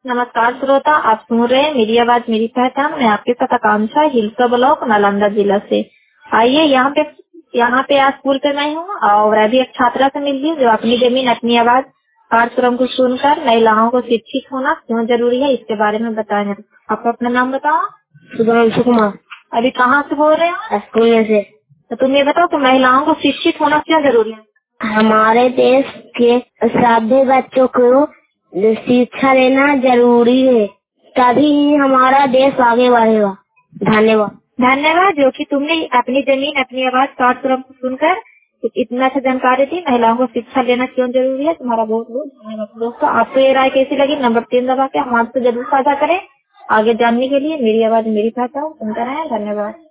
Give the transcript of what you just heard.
नमस्कार श्रोता, आप सुन रहे हैं मेरी आवाज मेरी पहचान। मैं आपके साथ आकांक्षा, हिलसा ब्लॉक, नालंदा जिला से। आइए यहाँ पे आज स्कूल पे मैं हूँ और अभी एक छात्रा से मिल ली जो अपनी जमीन अपनी आवाज कार्यक्रम को सुनकर महिलाओं को शिक्षित होना क्यों जरूरी है इसके बारे में बताएंगे। आप अपना नाम बताओ। सुधांशु कुमार। अभी कहाँ से बोल रहे हो? स्कूल में से। तो तुम ये बताओ कि महिलाओं को शिक्षित होना क्यों जरूरी है? हमारे देश के सभी बच्चों को शिक्षा लेना जरूरी है, तभी हमारा देश आगे बढ़ेगा। धन्यवाद। धन्यवाद जो कि तुमने अपनी जमीन अपनी आवाज कार्यक्रम को सुनकर इतना अच्छा जानकारी दी। महिलाओं को शिक्षा लेना क्यों जरूरी है, तुम्हारा बहुत बहुत धन्यवाद। दोस्तों, आपको ये राय कैसी लगी? नंबर 3 दबा के हम आपसे जरूर साझा करें। आगे जानने के लिए मेरी आवाज मेरी पहचान सुनते रहें। धन्यवाद।